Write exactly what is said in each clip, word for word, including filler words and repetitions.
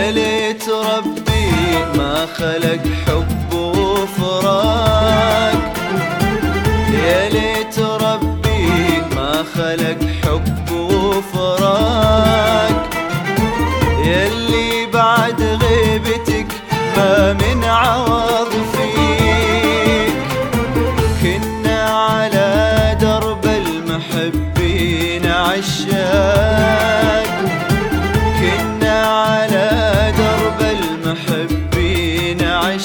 يا ليت ربي ما خلق حب وفراق، يا ليت ربي ما خلق حب وفراق، يلي بعد غيبتك ما من عوض فيك. كنا على درب المحبين عشاق، كنا على درب المحبين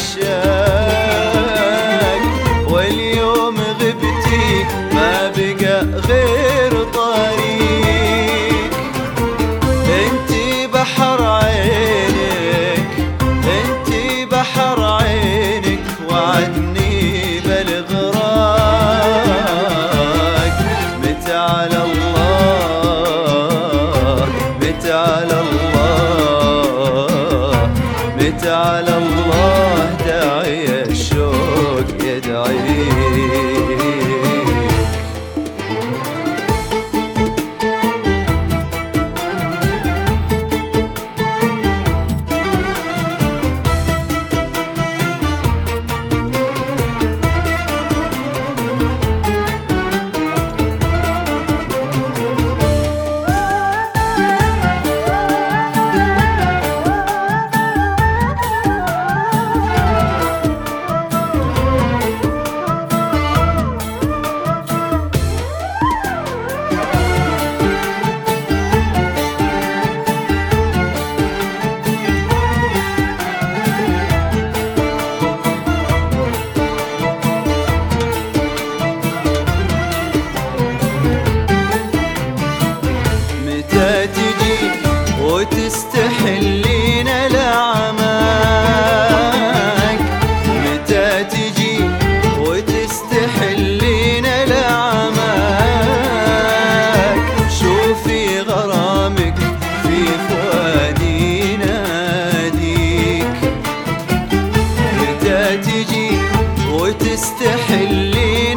عشاق، واليوم غبتي ما بقى غير طريق. انتي بحر عينك، انتي بحر عينك وعدني بالغراق. متى على الله، متى على الله، متى على الله داعي الشوق يدعيك. وتستحلين لعماك، متى تجي وتستحلين لعماك. شوفي غرامك في فؤادي ناديك، متى تجي وتستحلين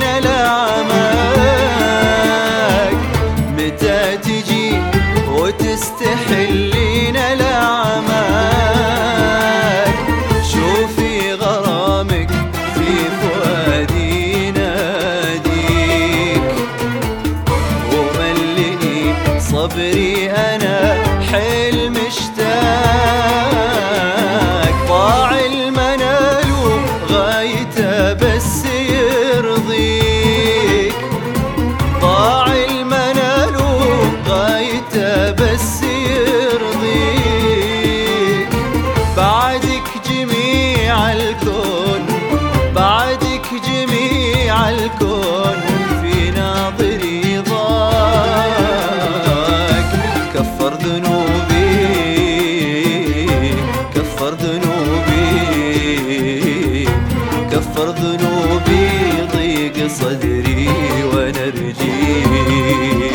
لعماك، متى تجي وتستحلين لعماك. شوفي غرامك في فؤادي ناديك، وملئني صبري أنا حيل مشتاق. ضاع المنال غايته بس يرضيك، ضاع المنال غايته بس يرضيك. بعدك جميع الكون، بعدك جميع الكون في ناظري ضاق. كفر ذنوبي، كفر ذنوبي، كفر ذنوبي، ضيق صدري ونرجيك.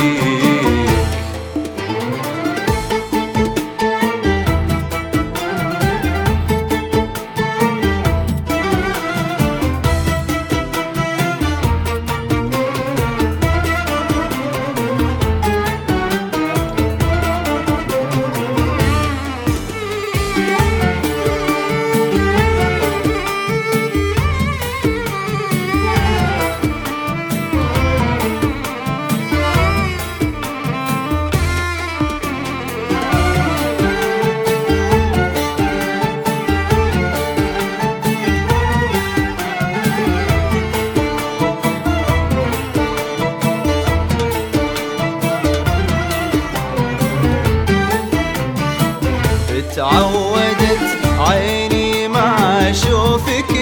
تعودت عيني مع شوفك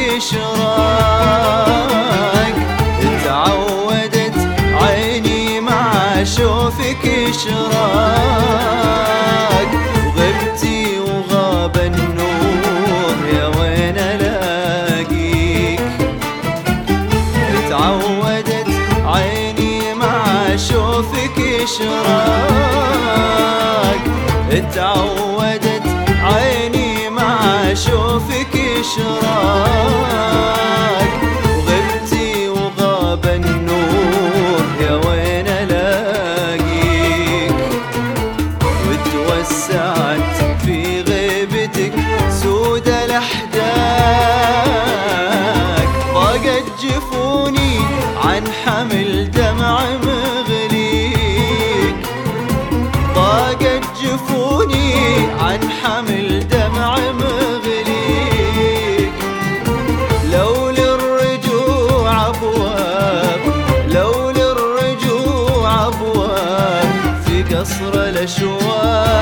اشراق، تعودت عيني مع شوفك اشراق. وغبتي وغاب النور يا وين الاقيك. تعودت عيني مع شوفك اشراق، تعودت عيني مع شوفك اشراق. وغبتي وغاب النور يا وين الاقيك. وتوسعت في غيبتك يوقفوني عن حمل دمع مغلي. لو للرجوع أبواب، لو للرجوع أبواب في قصر الأشواق.